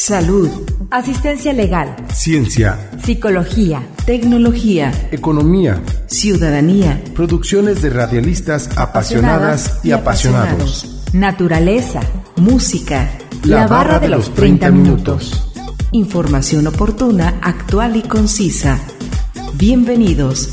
salud, asistencia legal, ciencia, psicología, tecnología, economía, ciudadanía, producciones de radialistas apasionadas y apasionados, naturaleza, música, la barra de los 30 minutos. Información oportuna, actual y concisa. Bienvenidos.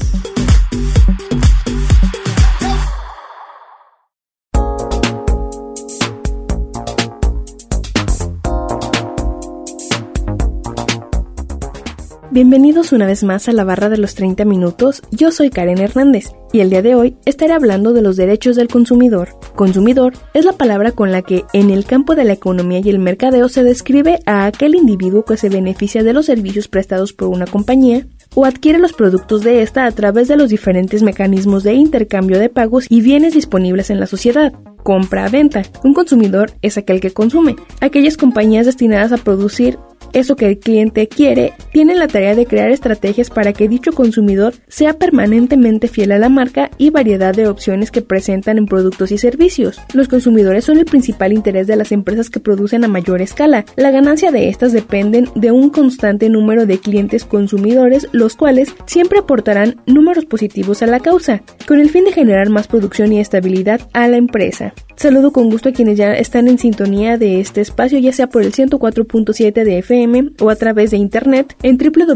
Bienvenidos una vez más a la barra de los 30 minutos. Yo soy Karen Hernández y el día de hoy estaré hablando de los derechos del consumidor. Consumidor es la palabra con la que en el campo de la economía y el mercadeo se describe a aquel individuo que se beneficia de los servicios prestados por una compañía o adquiere los productos de esta a través de los diferentes mecanismos de intercambio de pagos y bienes disponibles en la sociedad. Compra-venta. Un consumidor es aquel que consume. Aquellas compañías destinadas a producir eso que el cliente quiere tienen la tarea de crear estrategias para que dicho consumidor sea permanentemente fiel a la marca y variedad de opciones que presentan en productos y servicios. Los consumidores son el principal interés de las empresas que producen a mayor escala. La ganancia de estas dependen de un constante número de clientes consumidores, los cuales siempre aportarán números positivos a la causa, con el fin de generar más producción y estabilidad a la empresa. Saludo con gusto a quienes ya están en sintonía de este espacio, ya sea por el 104.7 de FM o a través de internet en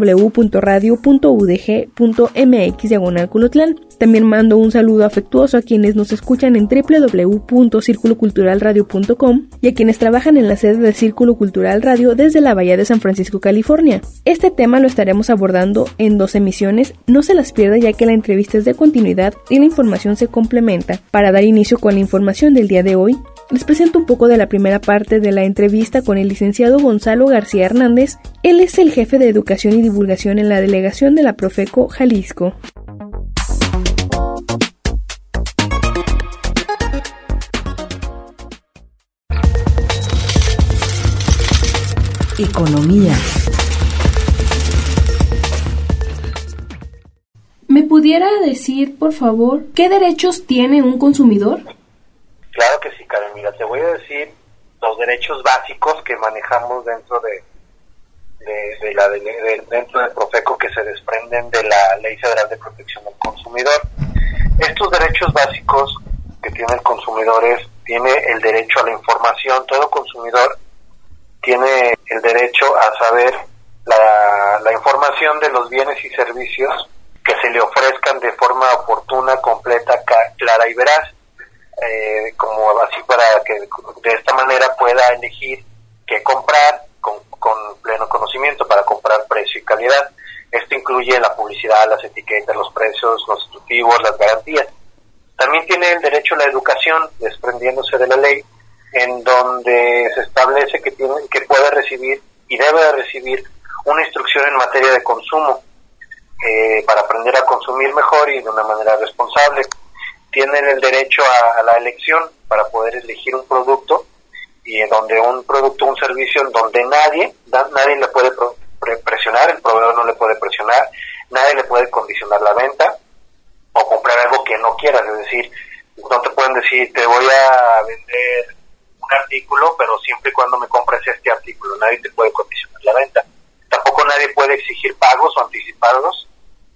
www.radio.udg.mx/Colotlán. También mando un saludo afectuoso a quienes nos escuchan en www.circuloculturalradio.com y a quienes trabajan en la sede del Círculo Cultural Radio desde la Bahía de San Francisco, California. Este tema lo estaremos abordando en 2 emisiones, no se las pierda ya que la entrevista es de continuidad y la información se complementa. Para dar inicio con la información del día de hoy, les presento un poco de la primera parte de la entrevista con el licenciado Gonzalo García Hernández. Él es el jefe de Educación y Divulgación en la delegación de la Profeco Jalisco. Economía. ¿Me pudiera decir, por favor, qué derechos tiene un consumidor? Claro que sí, Karen. Mira, te voy a decir los derechos básicos que manejamos dentro dentro de Profeco, que se desprenden de la Ley Federal de Protección del Consumidor. Estos derechos básicos que tiene el consumidor tiene el derecho a la información. Todo consumidor tiene el derecho a saber la información de los bienes y servicios que se le ofrezcan de forma oportuna, completa, clara y veraz. Como así para que de esta manera pueda elegir qué comprar con pleno conocimiento para comprar precio y calidad. Esto incluye la publicidad, las etiquetas, los precios, los instructivos, las garantías. También tiene el derecho a la educación, desprendiéndose de la ley, en donde se establece que puede recibir y debe de recibir una instrucción en materia de consumo para aprender a consumir mejor y de una manera responsable. Tienen el derecho a la elección para poder elegir un producto y en donde un servicio en donde nadie le puede presionar, el proveedor no le puede presionar, nadie le puede condicionar la venta o comprar algo que no quieras. Es decir, no te pueden decir te voy a vender un artículo, pero siempre y cuando me compres este artículo. Nadie te puede condicionar la venta. Tampoco nadie puede exigir pagos anticipados,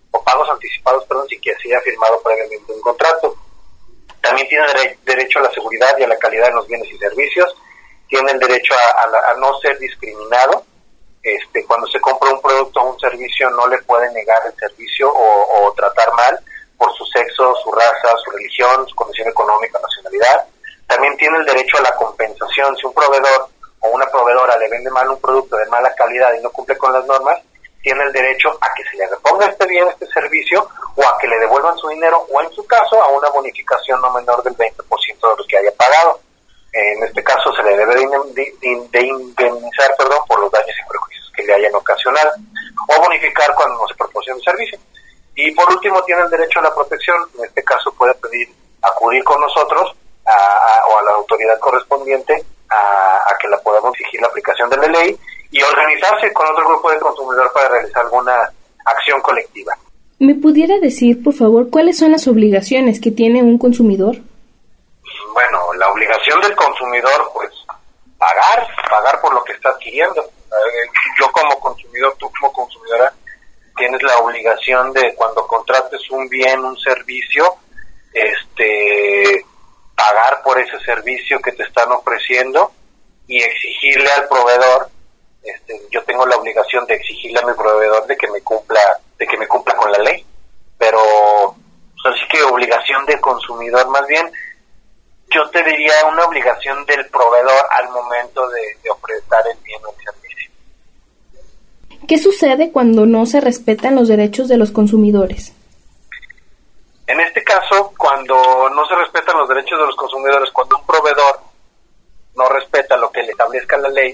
sin que se haya firmado previamente un contrato. También tiene derecho a la seguridad y a la calidad de los bienes y servicios. Tiene el derecho a no ser discriminado. Cuando se compra un producto o un servicio, no le puede negar el servicio o tratar mal por su sexo, su raza, su religión, su condición económica, nacionalidad. También tiene el derecho a la compensación. Si un proveedor o una proveedora le vende mal un producto de mala calidad y no cumple con las normas, tiene el derecho a que se le reponga este bien, este servicio, o a que le devuelvan su dinero, o en su caso a una bonificación no menor del 20% de lo que haya pagado. En este caso se le debe de indemnizar por los daños y perjuicios que le hayan ocasionado, o bonificar cuando no se proporciona el servicio. Y por último tiene el derecho a la protección. En este caso puede acudir con nosotros o a la autoridad correspondiente a que la podamos exigir la aplicación de la ley y organizarse con otro grupo de consumidores para realizar alguna acción colectiva. ¿Me pudiera decir, por favor, cuáles son las obligaciones que tiene un consumidor? Bueno, la obligación del consumidor, pues, pagar por lo que está adquiriendo. Yo como consumidor, tú como consumidora, tienes la obligación de, cuando contrates un bien, un servicio, pagar por ese servicio que te están ofreciendo y exigirle al proveedor. Yo tengo la obligación de exigirle a mi proveedor de que me cumpla con la ley, pero pues, así que obligación del consumidor, más bien yo te diría una obligación del proveedor al momento de ofertar el bien o el servicio. ¿Qué sucede cuando no se respetan los derechos de los consumidores? En este caso, cuando no se respetan los derechos de los consumidores, cuando un proveedor no respeta lo que le establezca la ley,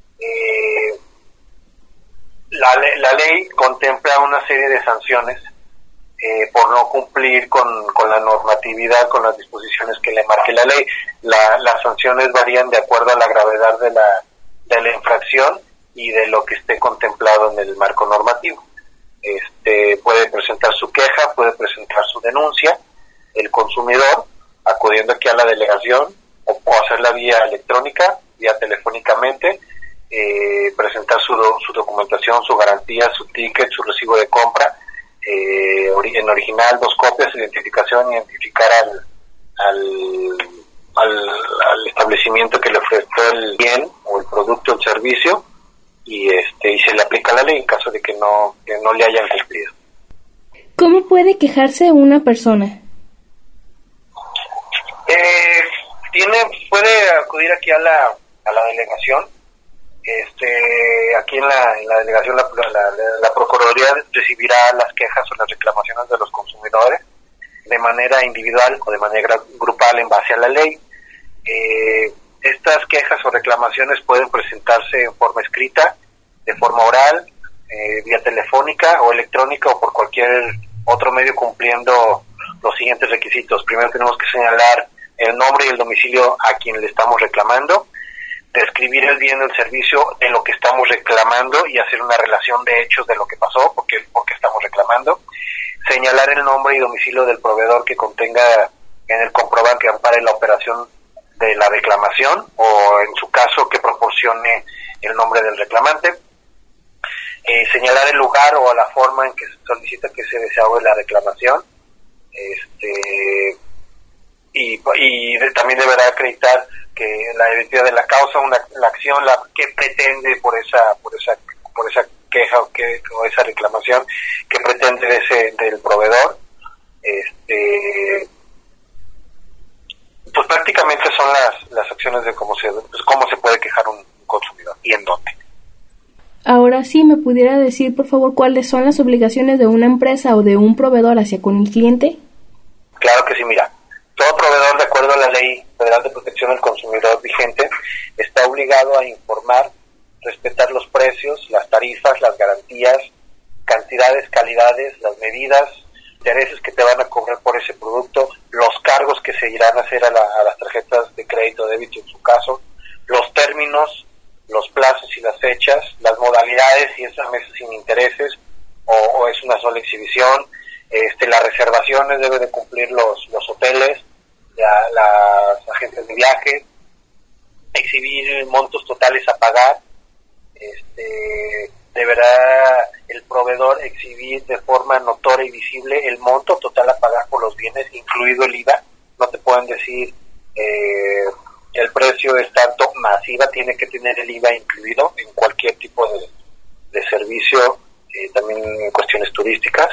la ley contempla una serie de sanciones por no cumplir con la normatividad, con las disposiciones que le marque la ley. Las sanciones varían de acuerdo a la gravedad de la infracción y de lo que esté contemplado en el marco normativo. Puede presentar su queja, puede presentar su denuncia, el consumidor, acudiendo aquí a la delegación, o hacerla vía electrónica, vía telefónicamente, presentar su documentación, su garantía, su ticket, su recibo de compra, en original, 2 copias, identificación, identificar al establecimiento que le ofreció el bien o el producto o el servicio, y se le aplica la ley en caso de que no le hayan cumplido. ¿Cómo puede quejarse una persona? Puede acudir aquí a la delegación. Aquí en la delegación la Procuraduría recibirá las quejas o las reclamaciones de los consumidores de manera individual o de manera grupal en base a la ley. Estas quejas o reclamaciones pueden presentarse en forma escrita, de forma oral, vía telefónica o electrónica, o por cualquier otro medio, cumpliendo los siguientes requisitos. Primero tenemos que señalar el nombre y el domicilio a quien le estamos reclamando, describir el bien o el servicio de lo que estamos reclamando y hacer una relación de hechos de lo que pasó, porque estamos reclamando, señalar el nombre y domicilio del proveedor que contenga en el comprobante que ampare la operación de la reclamación, o en su caso que proporcione el nombre del reclamante, señalar el lugar o la forma en que se solicita que se desahogue la reclamación, también deberá acreditar que la identidad de la causa, la acción, que pretende por esa queja o esa reclamación, que pretende del proveedor. Pues prácticamente son las acciones de cómo se puede quejar un consumidor y en dónde. Ahora sí, ¿me pudiera decir, por favor, cuáles son las obligaciones de una empresa o de un proveedor hacia con el cliente? Claro que sí, mira. Todo proveedor, de acuerdo a la Ley Federal de Protección del Consumidor vigente, está obligado a informar, respetar los precios, las tarifas, las garantías, cantidades, calidades, las medidas, intereses que te van a cobrar por ese producto, los cargos que se irán a hacer a las tarjetas de crédito o débito en su caso, los términos, los plazos y las fechas, las modalidades, si es a meses sin intereses o es una sola exhibición, las reservaciones debe de cumplir los hoteles, las agencias de viaje, exhibir montos totales a pagar, deberá el proveedor exhibir de forma notoria y visible el monto total a pagar por los bienes, incluido el IVA. No te pueden decir el precio es tanto, más IVA, tiene que tener el IVA incluido en cualquier tipo de servicio, también en cuestiones turísticas.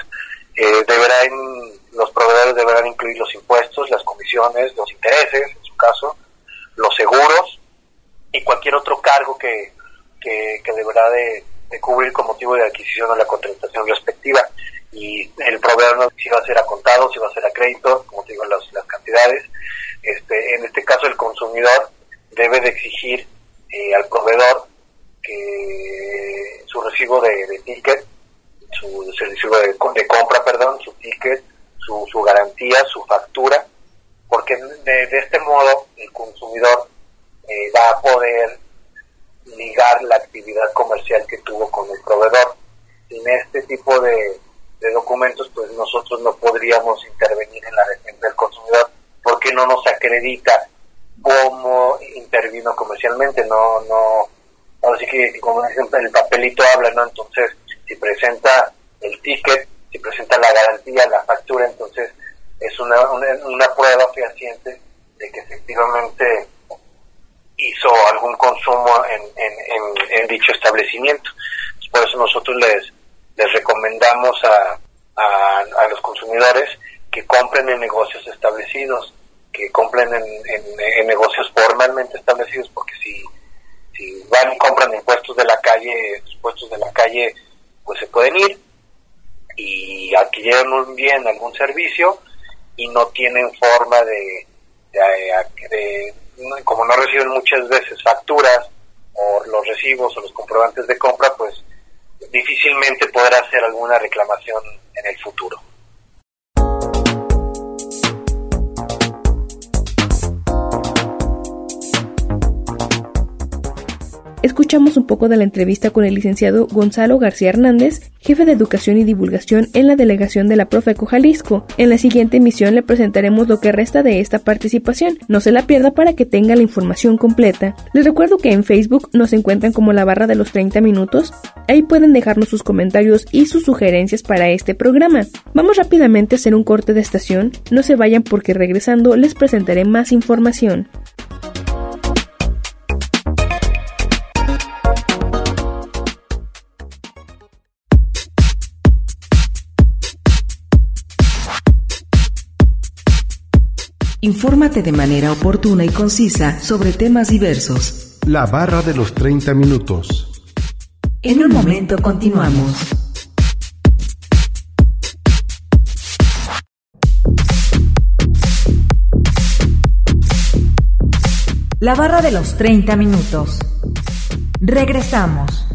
Los proveedores deberán incluir los impuestos, las comisiones, los intereses, en su caso, los seguros y cualquier otro cargo que deberá de cubrir con motivo de adquisición o la contratación respectiva. Y el proveedor no si va a ser a contado, si va a ser a crédito, como te digo, las cantidades. En este caso, el consumidor debe de exigir al proveedor que su recibo de ticket, su recibo de compra, su ticket, su garantía, su factura, porque de este modo el consumidor va a poder ligar la actividad comercial que tuvo con el proveedor. Sin este tipo de documentos, pues nosotros no podríamos intervenir en la defensa del consumidor, porque no nos acredita cómo intervino comercialmente, no así que como dicen, el papelito habla, ¿no? Entonces, si presenta el ticket, si presenta la garantía, la factura, entonces es una prueba fehaciente de que efectivamente hizo algún consumo en dicho establecimiento. Por eso nosotros les recomendamos a los consumidores que compren en negocios establecidos, que compren en negocios formalmente establecidos, porque si van y compran en puestos de la calle, los puestos de la calle pues se pueden ir y adquirieron un bien, algún servicio, y no tienen forma de como no reciben muchas veces facturas o los recibos o los comprobantes de compra, pues difícilmente podrá hacer alguna reclamación en el futuro. Escuchamos un poco de la entrevista con el licenciado Gonzalo García Hernández, jefe de Educación y Divulgación en la delegación de la Profeco Jalisco. En la siguiente emisión le presentaremos lo que resta de esta participación. No se la pierda para que tenga la información completa. Les recuerdo que en Facebook nos encuentran como la barra de los 30 minutos. Ahí pueden dejarnos sus comentarios y sus sugerencias para este programa. Vamos rápidamente a hacer un corte de estación. No se vayan porque regresando les presentaré más información. Infórmate de manera oportuna y concisa sobre temas diversos. La barra de los 30 minutos. En un momento continuamos. La barra de los 30 minutos. Regresamos.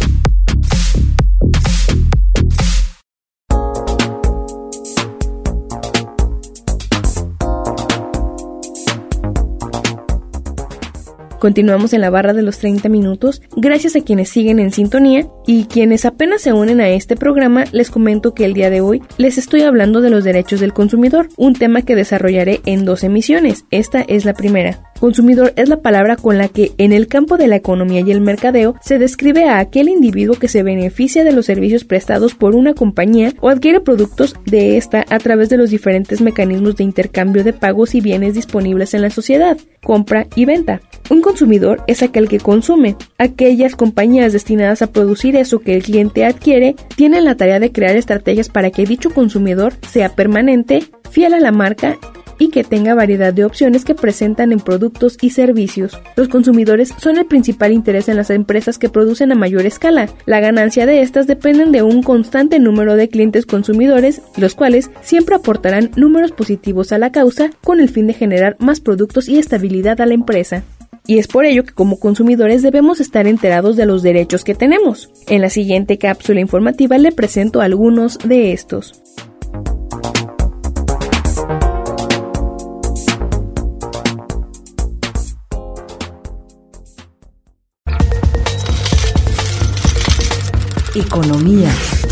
Continuamos en la barra de los 30 minutos, gracias a quienes siguen en sintonía y quienes apenas se unen a este programa. Les comento que el día de hoy les estoy hablando de los derechos del consumidor, un tema que desarrollaré en 2 emisiones. Esta es la primera. Consumidor es la palabra con la que en el campo de la economía y el mercadeo se describe a aquel individuo que se beneficia de los servicios prestados por una compañía o adquiere productos de esta a través de los diferentes mecanismos de intercambio de pagos y bienes disponibles en la sociedad, compra y venta. Un consumidor es aquel que consume. Aquellas compañías destinadas a producir eso que el cliente adquiere tienen la tarea de crear estrategias para que dicho consumidor sea permanente, fiel a la marca y que tenga variedad de opciones que presentan en productos y servicios. Los consumidores son el principal interés en las empresas que producen a mayor escala. La ganancia de estas dependen de un constante número de clientes consumidores, los cuales siempre aportarán números positivos a la causa con el fin de generar más productos y estabilidad a la empresa. Y es por ello que como consumidores debemos estar enterados de los derechos que tenemos. En la siguiente cápsula informativa le presento algunos de estos. Economía.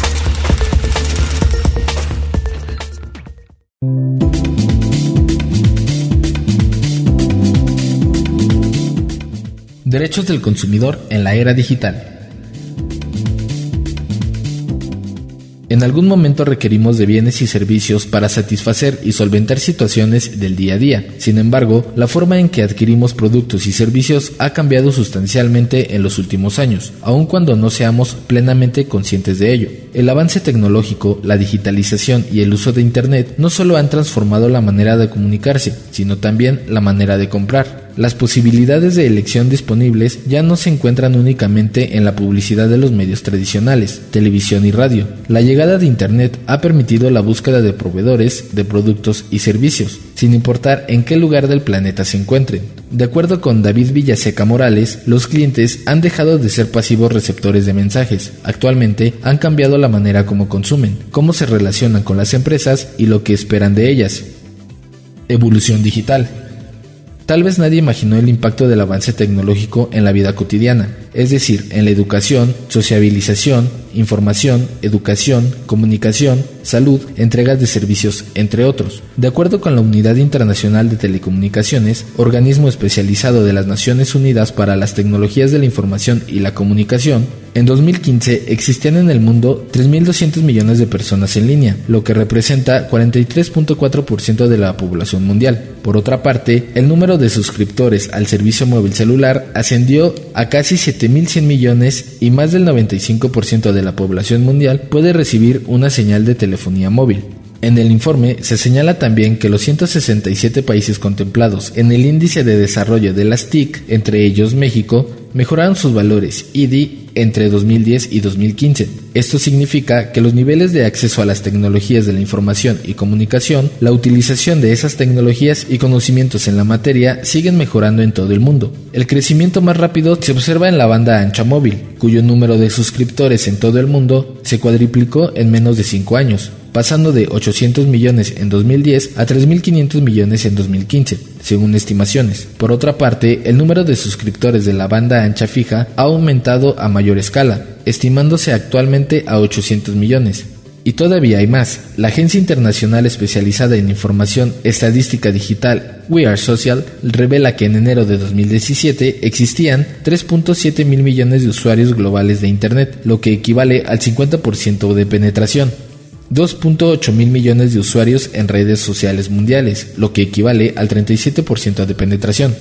Derechos del consumidor en la era digital. En algún momento requerimos de bienes y servicios para satisfacer y solventar situaciones del día a día. Sin embargo, la forma en que adquirimos productos y servicios ha cambiado sustancialmente en los últimos años, aun cuando no seamos plenamente conscientes de ello. El avance tecnológico, la digitalización y el uso de Internet no solo han transformado la manera de comunicarse, sino también la manera de comprar. Las posibilidades de elección disponibles ya no se encuentran únicamente en la publicidad de los medios tradicionales, televisión y radio. La llegada de Internet ha permitido la búsqueda de proveedores, de productos y servicios, sin importar en qué lugar del planeta se encuentren. De acuerdo con David Villaseca Morales, los clientes han dejado de ser pasivos receptores de mensajes. Actualmente han cambiado la manera como consumen, cómo se relacionan con las empresas y lo que esperan de ellas. Evolución digital. Tal vez nadie imaginó el impacto del avance tecnológico en la vida cotidiana, es decir, en la educación, sociabilización, información, educación, comunicación, salud, entregas de servicios, entre otros. De acuerdo con la Unidad Internacional de Telecomunicaciones, organismo especializado de las Naciones Unidas para las Tecnologías de la Información y la Comunicación, en 2015 existían en el mundo 3.200 millones de personas en línea, lo que representa 43.4% de la población mundial. Por otra parte, el número de suscriptores al servicio móvil celular ascendió a casi 7.100 millones y más del 95% de la población mundial puede recibir una señal de telefonía móvil. En el informe se señala también que los 167 países contemplados en el índice de desarrollo de las TIC, entre ellos México, mejoraron sus valores IDI entre 2010 y 2015. Esto significa que los niveles de acceso a las tecnologías de la información y comunicación, la utilización de esas tecnologías y conocimientos en la materia siguen mejorando en todo el mundo. El crecimiento más rápido se observa en la banda ancha móvil, cuyo número de suscriptores en todo el mundo se cuadriplicó en menos de 5 años, pasando de 800 millones en 2010 a 3.500 millones en 2015, según estimaciones. Por otra parte, el número de suscriptores de la banda ancha fija ha aumentado a mayor escala, estimándose actualmente a 800 millones. Y todavía hay más. La agencia internacional especializada en información estadística digital We Are Social revela que en enero de 2017 existían 3.7 mil millones de usuarios globales de Internet, lo que equivale al 50% de penetración. 2.8 mil millones de usuarios en redes sociales mundiales, lo que equivale al 37% de penetración.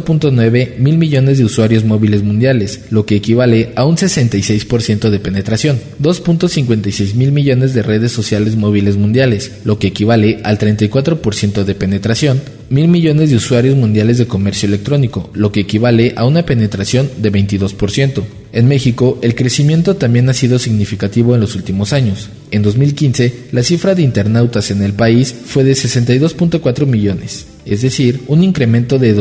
4.9 mil millones de usuarios móviles mundiales, lo que equivale a un 66% de penetración. 2.56 mil millones de redes sociales móviles mundiales, lo que equivale al 34% de penetración. 1.000 millones de usuarios mundiales de comercio electrónico, lo que equivale a una penetración de 22%. En México, el crecimiento también ha sido significativo en los últimos años. En 2015, la cifra de internautas en el país fue de 62.4 millones, es decir, un incremento de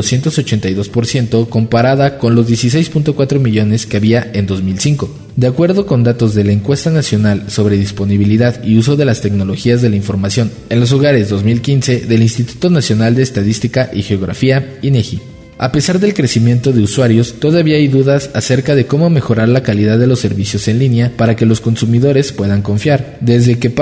282% comparada con los 16.4 millones que había en 2005. De acuerdo con datos de la Encuesta Nacional sobre Disponibilidad y Uso de las Tecnologías de la Información en los Hogares 2015 del Instituto Nacional de Estadística y Geografía, INEGI. A pesar del crecimiento de usuarios, todavía hay dudas acerca de cómo mejorar la calidad de los servicios en línea para que los consumidores puedan confiar, desde qué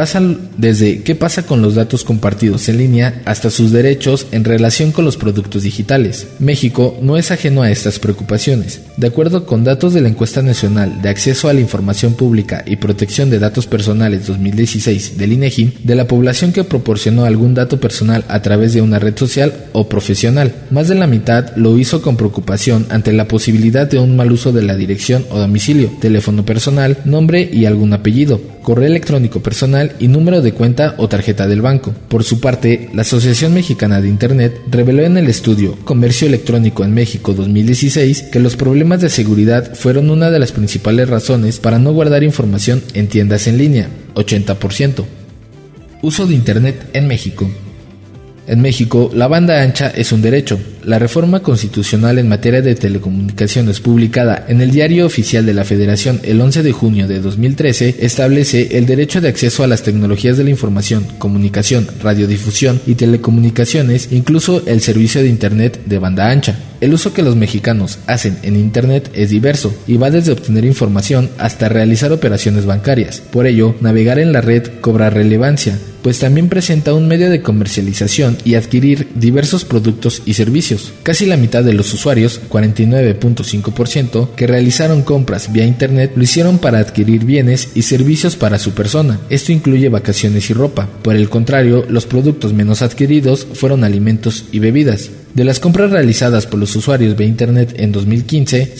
pasa con los datos compartidos en línea hasta sus derechos en relación con los productos digitales. México no es ajeno a estas preocupaciones. De acuerdo con datos de la Encuesta Nacional de Acceso a la Información Pública y Protección de Datos Personales 2016 del INEGI, de la población que proporcionó algún dato personal a través de una red social o profesional, más de la mitad lo hizo con preocupación ante la posibilidad de un mal uso de la dirección o domicilio, teléfono personal, nombre y algún apellido, correo electrónico personal y número de cuenta o tarjeta del banco. Por su parte, la Asociación Mexicana de Internet reveló en el estudio Comercio Electrónico en México 2016 que los problemas de seguridad fueron una de las principales razones para no guardar información en tiendas en línea, 80%. Uso de Internet en México. En México, la banda ancha es un derecho. La reforma constitucional en materia de telecomunicaciones publicada en el Diario Oficial de la Federación el 11 de junio de 2013 establece el derecho de acceso a las tecnologías de la información, comunicación, radiodifusión y telecomunicaciones, incluso el servicio de Internet de banda ancha. El uso que los mexicanos hacen en Internet es diverso y va desde obtener información hasta realizar operaciones bancarias. Por ello, navegar en la red cobra relevancia, pues también presenta un medio de comercialización y adquirir diversos productos y servicios. Casi la mitad de los usuarios, 49.5%, que realizaron compras vía Internet lo hicieron para adquirir bienes y servicios para su persona. Esto incluye vacaciones y ropa. Por el contrario, los productos menos adquiridos fueron alimentos y bebidas. De las compras realizadas por los usuarios de Internet en 2015,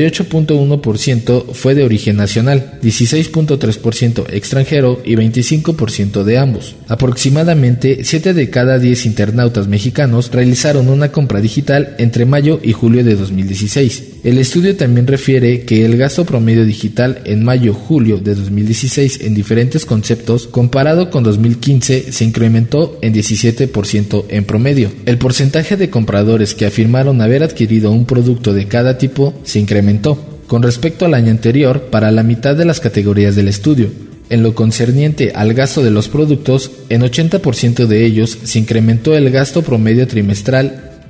58.1% fue de origen nacional, 16.3% extranjero y 25% de ambos. Aproximadamente 7 de cada 10 internautas mexicanos realizaron una compra digital entre mayo y julio de 2016. El estudio también refiere que el gasto promedio digital en mayo-julio de 2016 en diferentes conceptos comparado con 2015 se incrementó en 17% en promedio. El porcentaje de compradores que afirmaron haber adquirido un producto de cada tipo se incrementó con respecto al año anterior para la mitad de las categorías del estudio. En lo concerniente al gasto de los productos, en 80% de ellos se incrementó el gasto promedio trimestral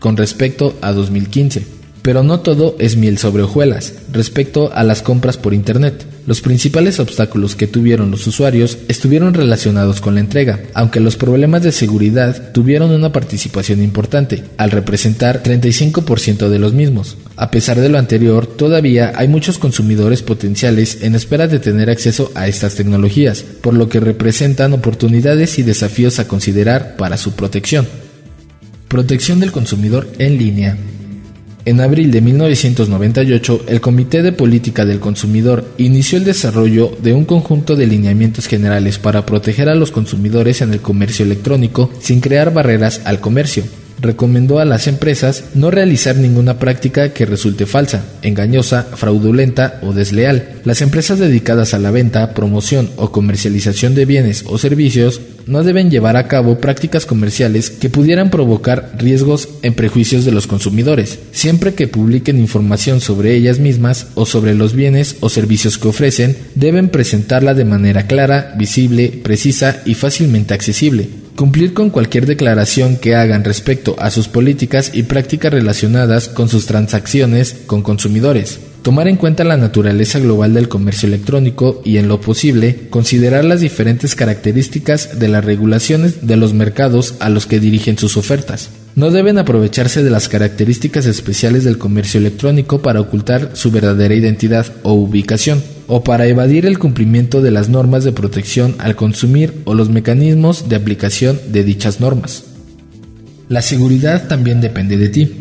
con respecto a 2015. Pero no todo es miel sobre hojuelas respecto a las compras por Internet. Los principales obstáculos que tuvieron los usuarios estuvieron relacionados con la entrega, aunque los problemas de seguridad tuvieron una participación importante, al representar 35% de los mismos. A pesar de lo anterior, todavía hay muchos consumidores potenciales en espera de tener acceso a estas tecnologías, por lo que representan oportunidades y desafíos a considerar para su protección. Protección del consumidor en línea. En abril de 1998, el Comité de Política del Consumidor inició el desarrollo de un conjunto de lineamientos generales para proteger a los consumidores en el comercio electrónico sin crear barreras al comercio. Recomendó a las empresas no realizar ninguna práctica que resulte falsa, engañosa, fraudulenta o desleal. Las empresas dedicadas a la venta, promoción o comercialización de bienes o servicios no deben llevar a cabo prácticas comerciales que pudieran provocar riesgos en prejuicios de los consumidores, siempre que publiquen información sobre ellas mismas o sobre los bienes o servicios que ofrecen, deben presentarla de manera clara, visible, precisa y fácilmente accesible. Cumplir con cualquier declaración que hagan respecto a sus políticas y prácticas relacionadas con sus transacciones con consumidores. Tomar en cuenta la naturaleza global del comercio electrónico y, en lo posible, considerar las diferentes características de las regulaciones de los mercados a los que dirigen sus ofertas. No deben aprovecharse de las características especiales del comercio electrónico para ocultar su verdadera identidad o ubicación, o para evadir el cumplimiento de las normas de protección al consumir o los mecanismos de aplicación de dichas normas. La seguridad también depende de ti.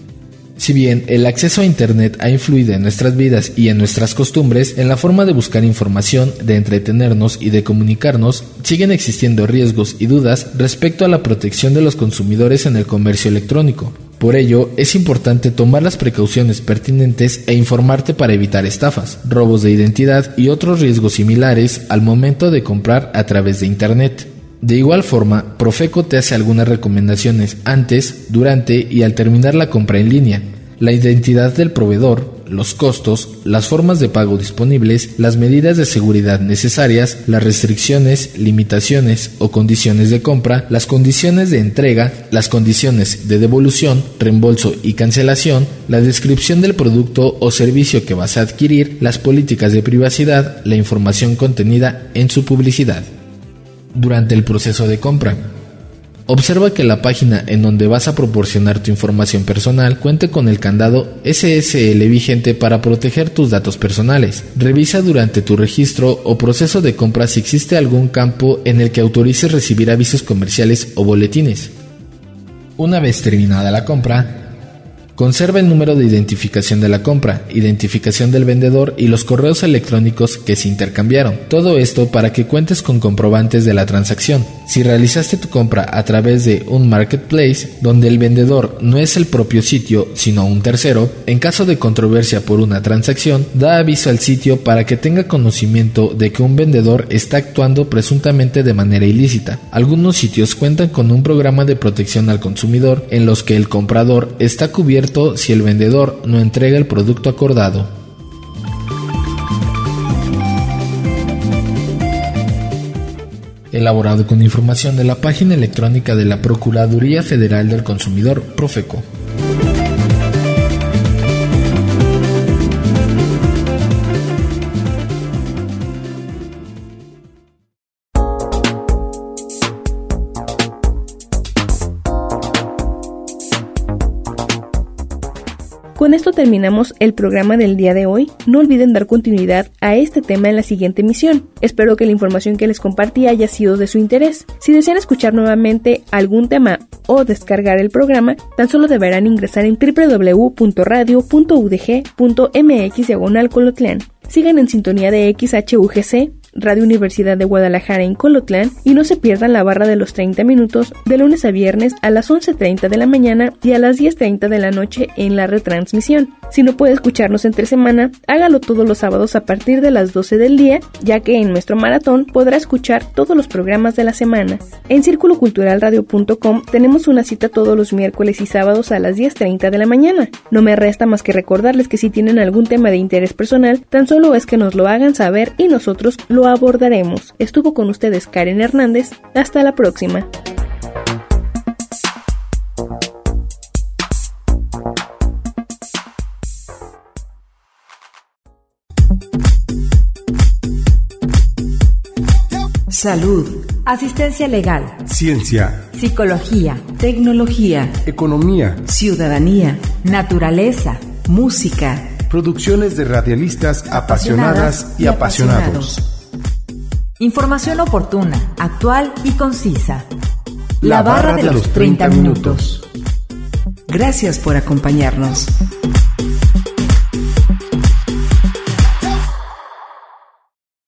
Si bien el acceso a Internet ha influido en nuestras vidas y en nuestras costumbres, en la forma de buscar información, de entretenernos y de comunicarnos, siguen existiendo riesgos y dudas respecto a la protección de los consumidores en el comercio electrónico. Por ello, es importante tomar las precauciones pertinentes e informarte para evitar estafas, robos de identidad y otros riesgos similares al momento de comprar a través de Internet. De igual forma, Profeco te hace algunas recomendaciones antes, durante y al terminar la compra en línea. La identidad del proveedor, los costos, las formas de pago disponibles, las medidas de seguridad necesarias, las restricciones, limitaciones o condiciones de compra, las condiciones de entrega, las condiciones de devolución, reembolso y cancelación, la descripción del producto o servicio que vas a adquirir, las políticas de privacidad, la información contenida en su publicidad. Durante el proceso de compra, observa que la página en donde vas a proporcionar tu información personal cuente con el candado SSL vigente para proteger tus datos personales. Revisa durante tu registro o proceso de compra si existe algún campo en el que autorices recibir avisos comerciales o boletines. Una vez terminada la compra, conserva el número de identificación de la compra, identificación del vendedor y los correos electrónicos que se intercambiaron. Todo esto para que cuentes con comprobantes de la transacción. Si realizaste tu compra a través de un marketplace, donde el vendedor no es el propio sitio, sino un tercero, en caso de controversia por una transacción, da aviso al sitio para que tenga conocimiento de que un vendedor está actuando presuntamente de manera ilícita. Algunos sitios cuentan con un programa de protección al consumidor en los que el comprador está cubierto si el vendedor no entrega el producto acordado. Elaborado con información de la página electrónica de la Procuraduría Federal del Consumidor, Profeco. Con esto terminamos el programa del día de hoy. No olviden dar continuidad a este tema en la siguiente emisión. Espero que la información que les compartí haya sido de su interés. Si desean escuchar nuevamente algún tema o descargar el programa, tan solo deberán ingresar en www.radio.udg.mx/Colotlán. Sigan en sintonía de XHUGC, Radio Universidad de Guadalajara en Colotlán, y no se pierdan la barra de los 30 minutos de lunes a viernes a las 11:30 de la mañana y a las 10:30 de la noche en la retransmisión. Si no puede escucharnos entre semana, hágalo todos los sábados a partir de las 12 del día, ya que en nuestro maratón podrá escuchar todos los programas de la semana. En circuloculturalradio.com tenemos una cita todos los miércoles y sábados a las 10:30 de la mañana. No me resta más que recordarles que si tienen algún tema de interés personal, tan solo es que nos lo hagan saber y nosotros lo abordaremos. Estuvo con ustedes Karen Hernández. Hasta la próxima. Salud, asistencia legal, ciencia, psicología, tecnología, economía, ciudadanía, naturaleza, música, producciones de radialistas apasionadas y apasionados. Información oportuna, actual y concisa. La barra de los 30 minutos. Gracias por acompañarnos.